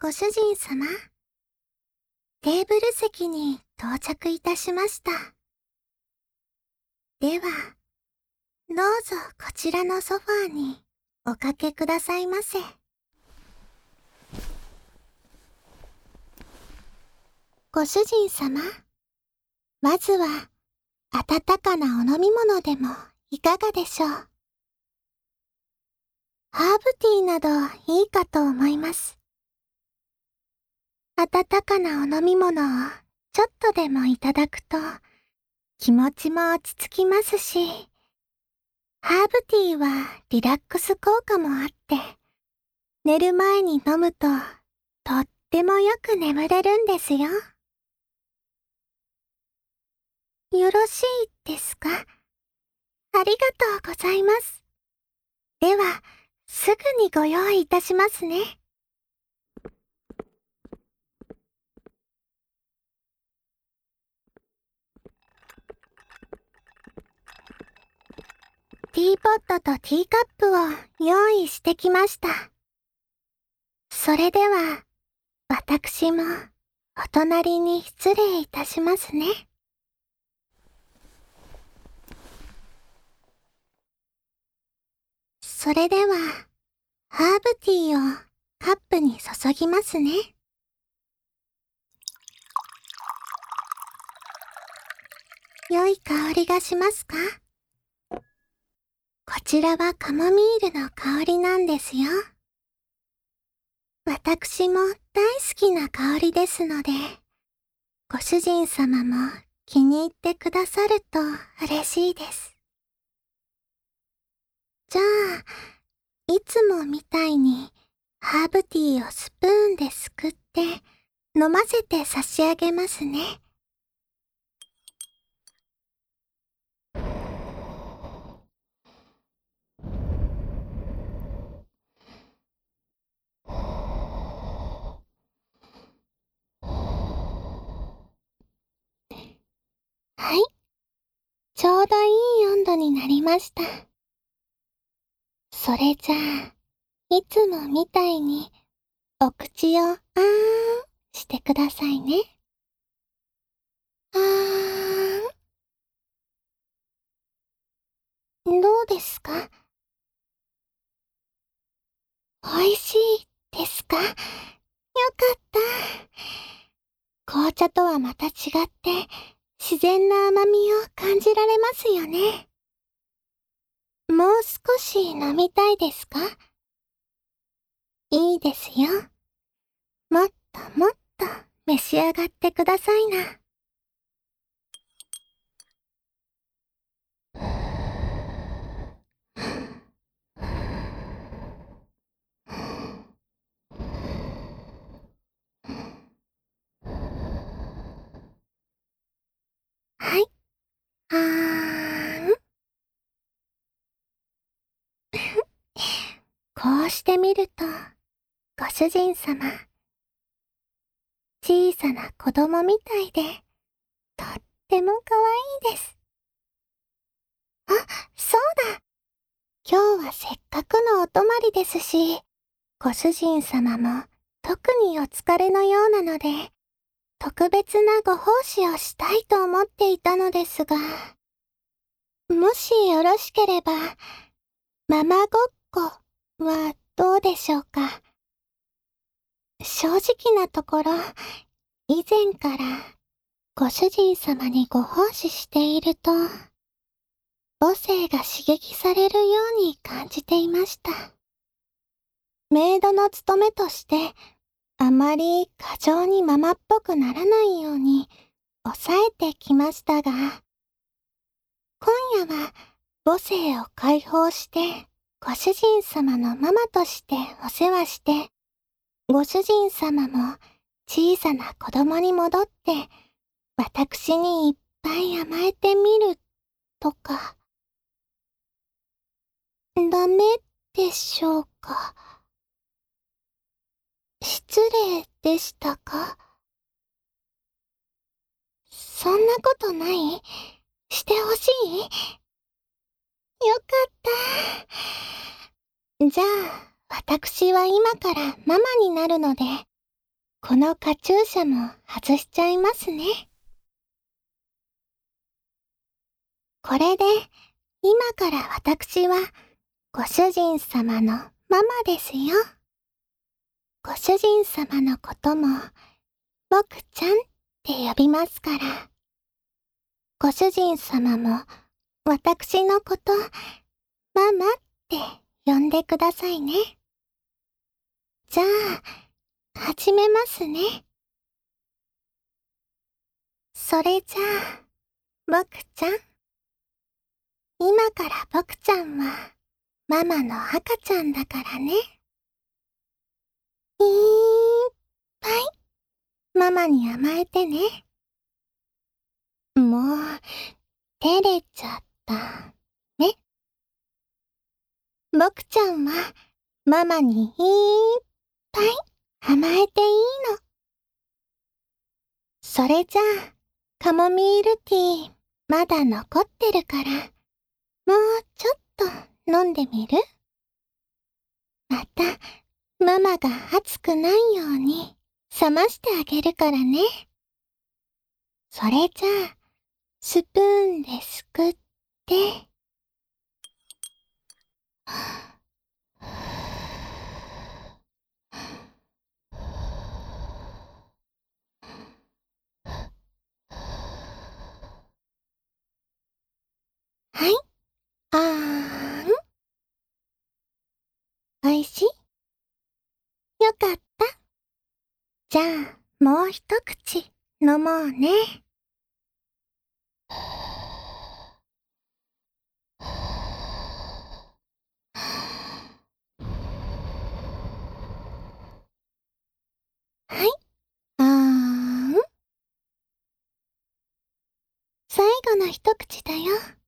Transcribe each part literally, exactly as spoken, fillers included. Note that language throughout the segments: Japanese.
ご主人様、テーブル席に到着いたしました。では、どうぞこちらのソファーにおかけくださいませ。ご主人様、まずは温かなお飲み物でもいかがでしょう。ハーブティーなどいいかと思います。温かなお飲み物をちょっとでもいただくと気持ちも落ち着きますし、ハーブティーはリラックス効果もあって、寝る前に飲むととってもよく眠れるんですよ。よろしいですか？ありがとうございます。では、すぐにご用意いたしますね。ティーポットとティーカップを用意してきました。それでは、私もお隣に失礼いたしますね。それでは、ハーブティーをカップに注ぎますね。良い香りがしますか？こちらはカモミールの香りなんですよ。私も大好きな香りですので、ご主人様も気に入ってくださると嬉しいです。じゃあ、いつもみたいにハーブティーをスプーンですくって飲ませて差し上げますね。はい。ちょうどいい温度になりました。それじゃあ、いつもみたいにお口をあーんしてくださいね。あーん。どうですか？美味しいですか？よかった。紅茶とはまた違って自然な甘みを感じられますよね。もう少し飲みたいですか？いいですよ。もっともっと召し上がってくださいな。はい。あーん。こうしてみると、ご主人様、小さな子供みたいで、とっても可愛いです。あ、そうだ。今日はせっかくのお泊まりですし、ご主人様も特にお疲れのようなので、特別なご奉仕をしたいと思っていたのですが、もしよろしければ、ママごっこはどうでしょうか。正直なところ、以前からご主人様にご奉仕していると、母性が刺激されるように感じていました。メイドの務めとして、あまり過剰にママっぽくならないように抑えてきましたが、今夜は母性を解放して、ご主人様のママとしてお世話して、ご主人様も小さな子供に戻って、私にいっぱい甘えてみるとか、ダメでしょうか？失礼でしたか？そんなことない？してほしい？よかった。じゃあ、私は今からママになるので、 このカチューシャも外しちゃいますね。これで、今から私は、ご主人様のママですよ。ご主人様のことも、僕ちゃんって呼びますから。ご主人様も、私のこと、ママって呼んでくださいね。じゃあ、始めますね。それじゃあ、僕ちゃん。今から僕ちゃんは、ママの赤ちゃんだからね。いっぱい、ママに甘えてね。もう、照れちゃった、ね。僕ちゃんは、ママにいっぱい甘えていいの。それじゃあ、カモミールティー、まだ残ってるから、もうちょっと飲んでみる？また、ママが熱くないように、冷ましてあげるからね。それじゃあ、スプーンですくって、はい、あーん。おいしい？よかった。じゃあ、もう一口飲もうね。はい、あーん。最後の一口だよ。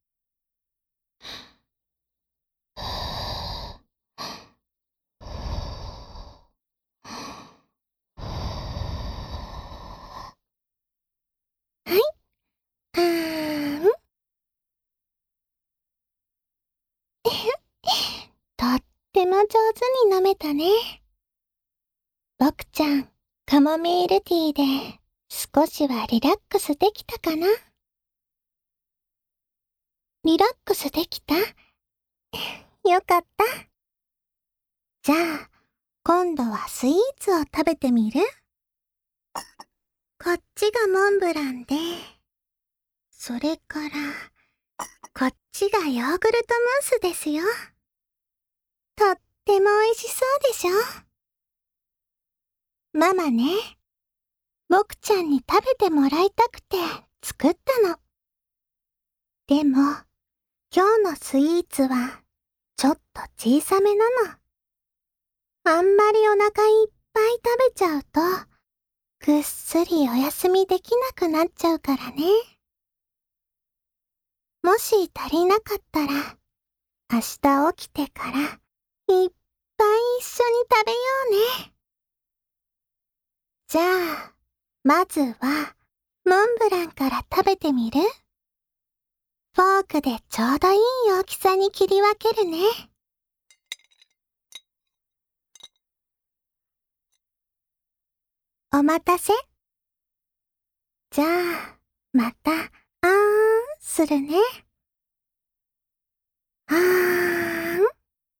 はい、あーん。とっても上手に飲めたね。僕ちゃん、カモミールティーで少しはリラックスできたかな？リラックスできた？よかった。じゃあ、今度はスイーツを食べてみる？こっちがモンブランで、それから、こっちがヨーグルトムースですよ。とっても美味しそうでしょ？ママね、僕ちゃんに食べてもらいたくて作ったの。でも、今日のスイーツはちょっと小さめなの。あんまりお腹いっぱい食べちゃうと、ぐっすりお休みできなくなっちゃうからね。もし足りなかったら、明日起きてからいっぱい一緒に食べようね。じゃあ、まずは、モンブランから食べてみる？フォークでちょうどいい大きさに切り分けるね。お待たせ。じゃあ、また、あーん、するね。あーん。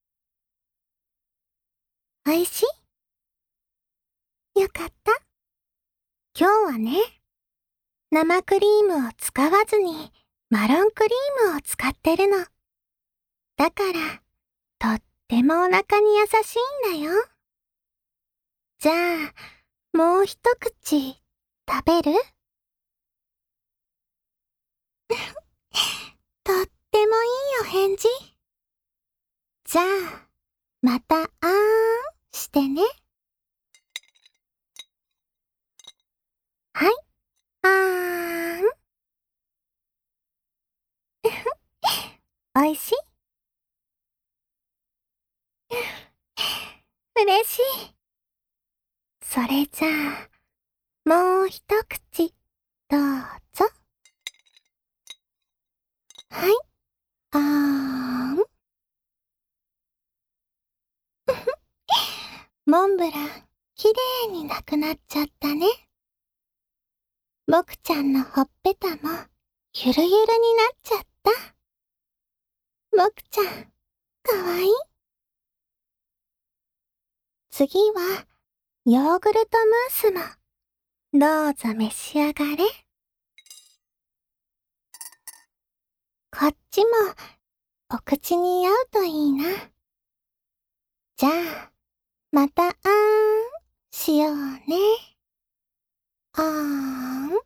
おいしい？よかった。今日はね、生クリームを使わずにマロンクリームを使ってるの。だから、とってもお腹に優しいんだよ。じゃあ、もう一口食べる？とってもいいお返事。じゃあ、またあーんしてね。はい、あーん。おいしい？嬉しい。それじゃあ、もう一口、どうぞ。はい、あーん。モンブラン、 きれいになくなっちゃったね。もくちゃんのほっぺたもゆるゆるになっちゃった。もくちゃん、かわいい。次は、ヨーグルトムースも、どうぞ召し上がれ。こっちも、お口に合うといいな。じゃあ、またあーん、しようね。あーん。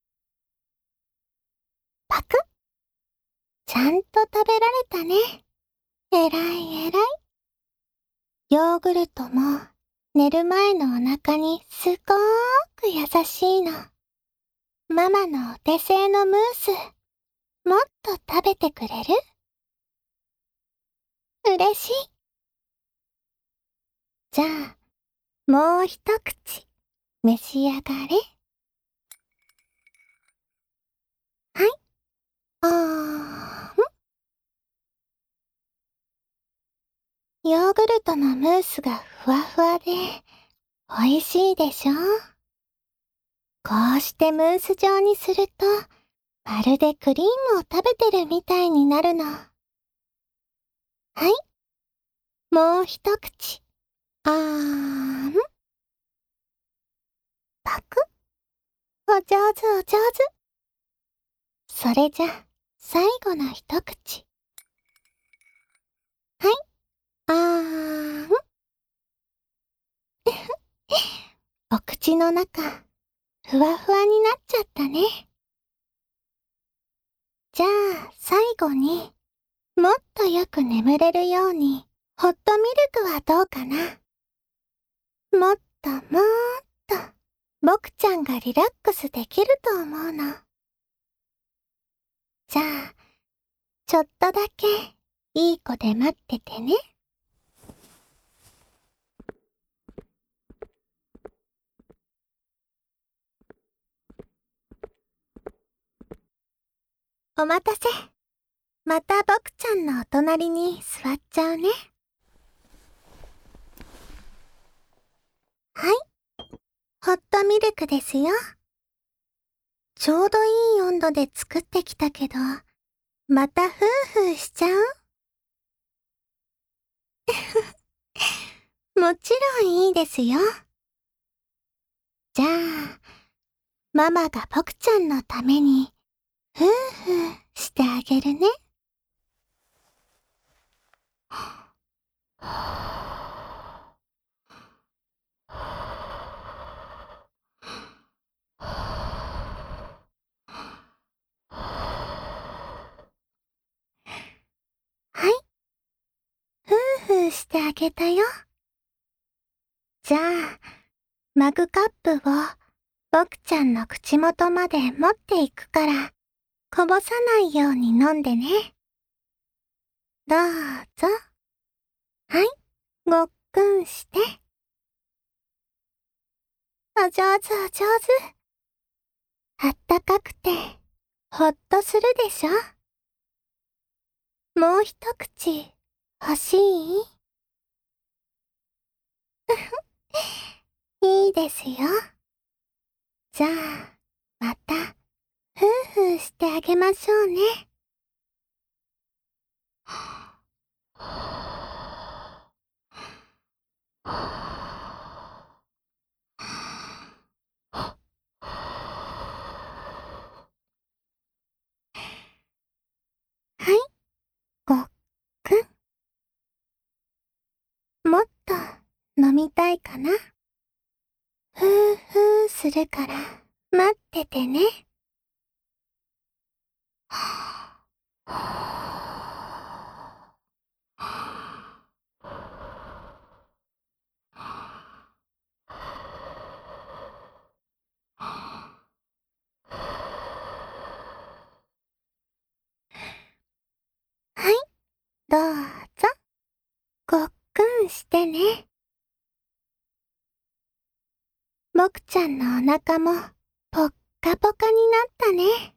パクッ。ちゃんと食べられたね。えらいえらい。ヨーグルトも寝る前のお腹にすごーく優しいの。ママのお手製のムース、もっと食べてくれる？嬉しい。じゃあ、もう一口、召し上がれ。はい。あーん。ヨーグルトのムースがふわふわで、美味しいでしょ？こうしてムース状にすると、まるでクリームを食べてるみたいになるの。はい。もう一口。あーん。パクッ。お上手お上手。それじゃ、最後の一口。はい。あーん。お口の中、ふわふわになっちゃったね。じゃあ、最後に、もっとよく眠れるように、ホットミルクはどうかな。もっともーっと、僕ちゃんがリラックスできると思うの。じゃあ、ちょっとだけ、いい子で待っててね。お待たせ。また僕ちゃんのお隣に座っちゃうね。はい。ホットミルクですよ。ちょうどいい温度で作ってきたけど、またフーフーしちゃう？もちろんいいですよ。じゃあ、ママが僕ちゃんのために、フーフーしてあげるね。はい。フーフーしてあげたよ。じゃあ、マグカップを僕ちゃんの口元まで持っていくから、こぼさないように飲んでね。どうぞ。はい、ごっくんして。お上手お上手。あったかくて、ほっとするでしょ？もう一口、欲しい？いいですよ。じゃあ、また、ふーふーしてあげましょうね。はい、ごっくん。もっと飲みたいかな？ふーふーするから待っててね。はい、どうぞ。ごっくんしてね。もくちゃんのお腹もぽっかぽかになったね。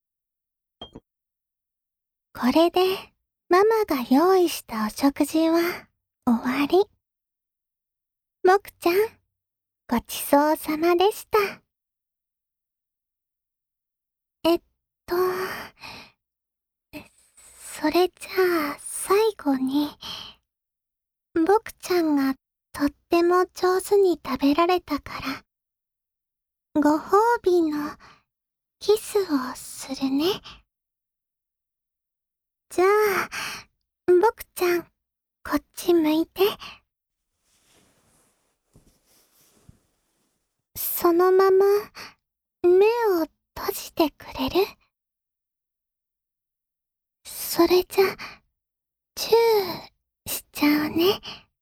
これでママが用意したお食事は終わり。もくちゃん、 ごちそうさまでした。えっと、それじゃあ最後に、僕ちゃんがとっても上手に食べられたから、ご褒美のキスをするね。じゃあ、僕ちゃん、こっち向いて。そのまま、目を閉じてくれる？それじゃ、チューしちゃうね。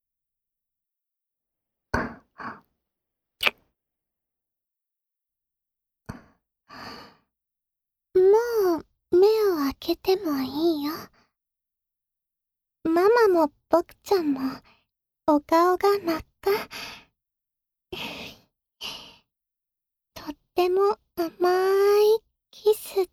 もう、目を開けてもいいよ。ママも僕ちゃんも、お顔が真っ赤。とっても甘いキス